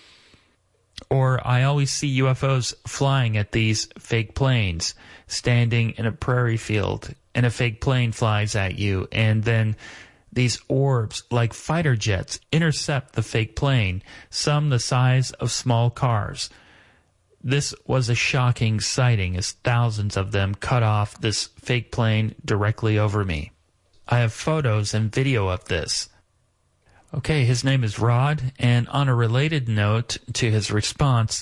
Or I always see U F Os flying at these fake planes, standing in a prairie field, and a fake plane flies at you, and then these orbs, like fighter jets, intercept the fake plane, some the size of small cars. This was a shocking sighting as thousands of them cut off this fake plane directly over me. I have photos and video of this. Okay, his name is Rod, and on a related note to his response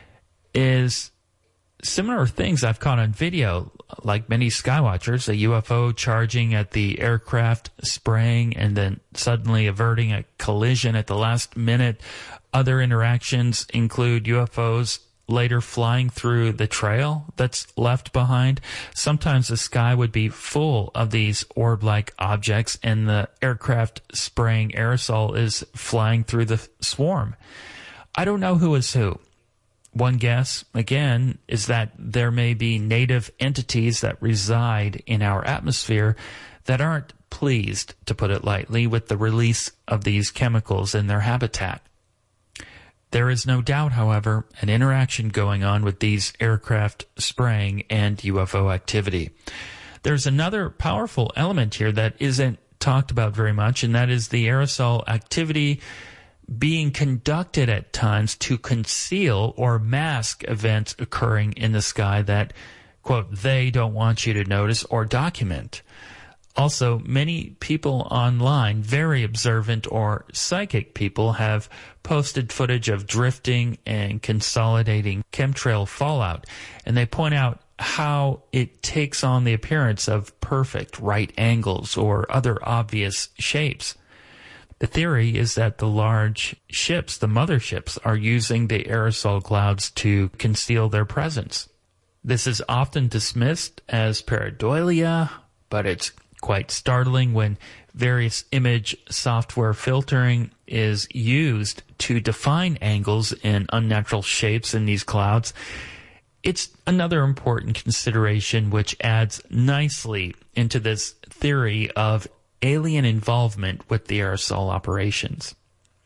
is similar things I've caught on video, like many skywatchers, a U F O charging at the aircraft, spraying, and then suddenly averting a collision at the last minute. Other interactions include U F Os later flying through the trail that's left behind. Sometimes the sky would be full of these orb-like objects, and the aircraft spraying aerosol is flying through the swarm. I don't know who is who. One guess, again, is that there may be native entities that reside in our atmosphere that aren't pleased, to put it lightly, with the release of these chemicals in their habitat. There is no doubt, however, an interaction going on with these aircraft spraying and U F O activity. There's another powerful element here that isn't talked about very much, and that is the aerosol activity being conducted at times to conceal or mask events occurring in the sky that, quote, they don't want you to notice or document. Also, many people online, very observant or psychic people, have posted footage of drifting and consolidating chemtrail fallout, and they point out how it takes on the appearance of perfect right angles or other obvious shapes. The theory is that the large ships, the motherships, are using the aerosol clouds to conceal their presence. This is often dismissed as pareidolia, but it's quite startling when various image software filtering is used to define angles and unnatural shapes in these clouds. It's another important consideration which adds nicely into this theory of alien involvement with the aerosol operations.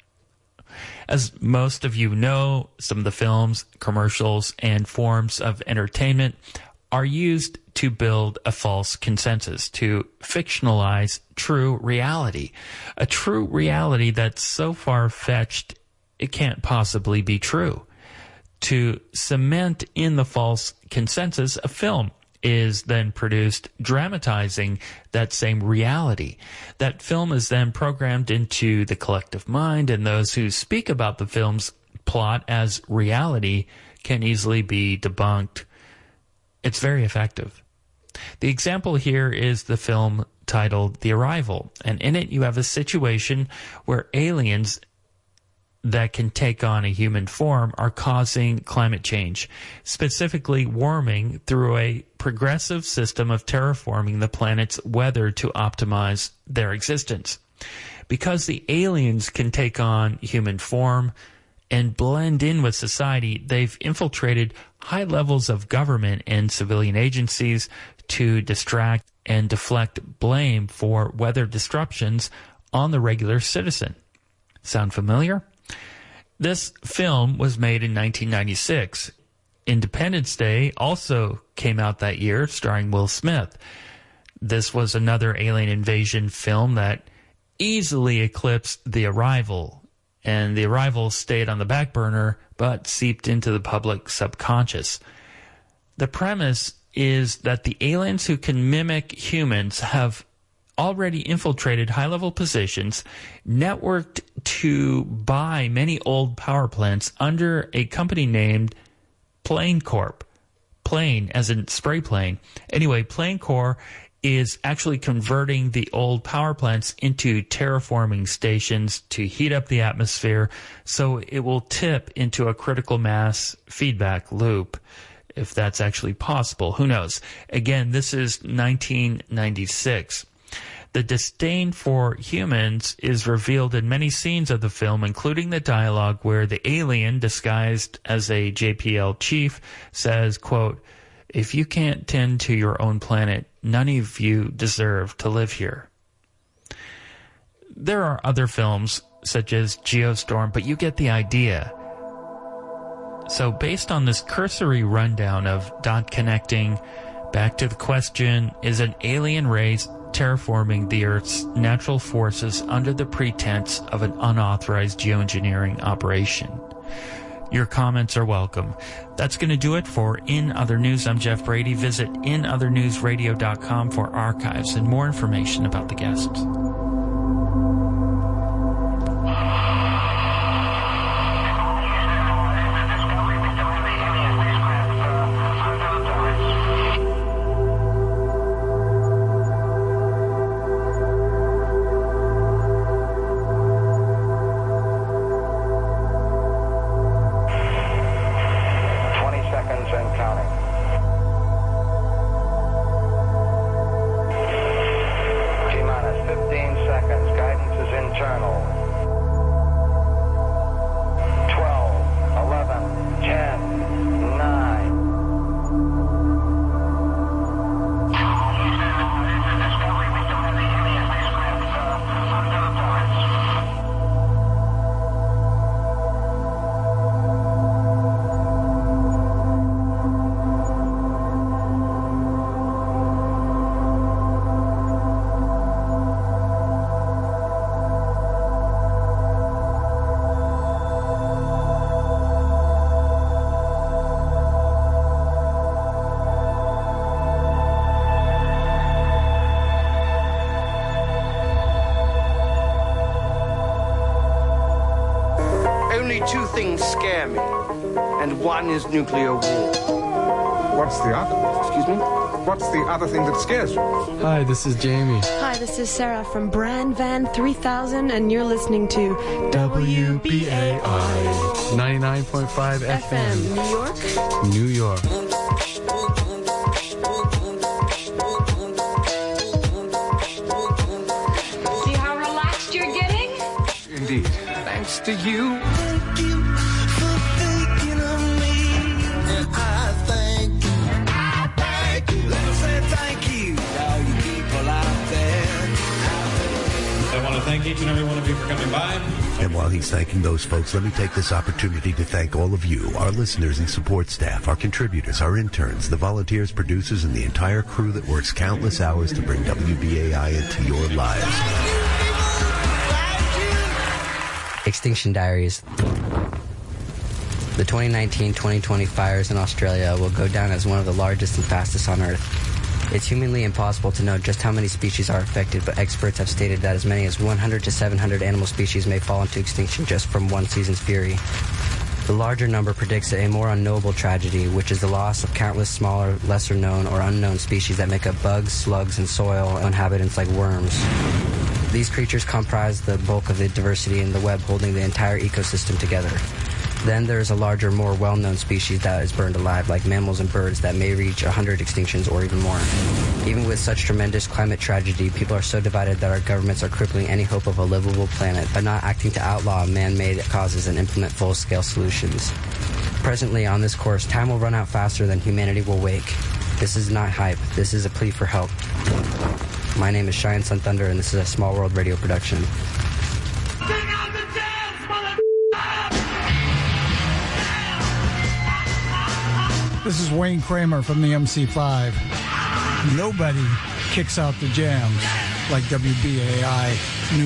As most of you know, some of the films, commercials, and forms of entertainment are used to build a false consensus, to fictionalize true reality. A true reality that's so far-fetched it can't possibly be true. To cement in the false consensus, a film is then produced dramatizing that same reality. That film is then programmed into the collective mind, and those who speak about the film's plot as reality can easily be debunked. It's very effective. The example here is the film titled The Arrival. And in it, you have a situation where aliens that can take on a human form are causing climate change, specifically warming through a progressive system of terraforming the planet's weather to optimize their existence. Because the aliens can take on human form and blend in with society, they've infiltrated high levels of government and civilian agencies to distract and deflect blame for weather disruptions on the regular citizen. Sound familiar? This film was made in nineteen ninety-six. Independence Day also came out that year, starring Will Smith. This was another alien invasion film that easily eclipsed The Arrival, and The Arrival stayed on the back burner but seeped into the public subconscious. The premise is that the aliens who can mimic humans have already infiltrated high-level positions, networked to buy many old power plants under a company named Plane Corp. Plane, as in spray plane. Anyway, Plane Corp is actually converting the old power plants into terraforming stations to heat up the atmosphere so it will tip into a critical mass feedback loop. If that's actually possible, who knows? Again, this is nineteen ninety-six. The disdain for humans is revealed in many scenes of the film, including the dialogue where the alien, disguised as a J P L chief, says, quote, "If you can't tend to your own planet, none of you deserve to live here." There are other films, such as Geostorm, but you get the idea. So based on this cursory rundown of dot connecting, back to the question, is an alien race terraforming the Earth's natural forces under the pretense of an unauthorized geoengineering operation? Your comments are welcome. That's going to do it for In Other News. I'm Jeff Brady. Visit in other news radio dot com for archives and more information about the guests. Two things scare me, and one is nuclear war. What's the other? Excuse me? What's the other thing that scares you? Hi, this is Jamie. Hi, this is Sarah from Brand Van three thousand, and you're listening to W B A I ninety-nine point five F M, New York. New York. See how relaxed you're getting? Indeed. Thanks to you. Thank each and every one of you for coming by. And while he's thanking those folks, let me take this opportunity to thank all of you, our listeners and support staff, our contributors, our interns, the volunteers, producers, and the entire crew that works countless hours to bring W B A I into your lives. Extinction Diaries. The twenty nineteen twenty twenty fires in Australia will go down as one of the largest and fastest on Earth. It's humanly impossible to know just how many species are affected, but experts have stated that as many as one hundred to seven hundred animal species may fall into extinction just from one season's fury. The larger number predicts a more unknowable tragedy, which is the loss of countless smaller, lesser-known or unknown species that make up bugs, slugs, and soil inhabitants like worms. These creatures comprise the bulk of the diversity in the web holding the entire ecosystem together. Then there is a larger, more well-known species that is burned alive, like mammals and birds that may reach one hundred extinctions or even more. Even with such tremendous climate tragedy, people are so divided that our governments are crippling any hope of a livable planet by not acting to outlaw man-made causes and implement full-scale solutions. Presently, on this course, time will run out faster than humanity will wake. This is not hype. This is a plea for help. My name is Cheyenne Sun Thunder, and this is a Small World Radio production. This is Wayne Kramer from the M C five. Nobody kicks out the jams like W B A I.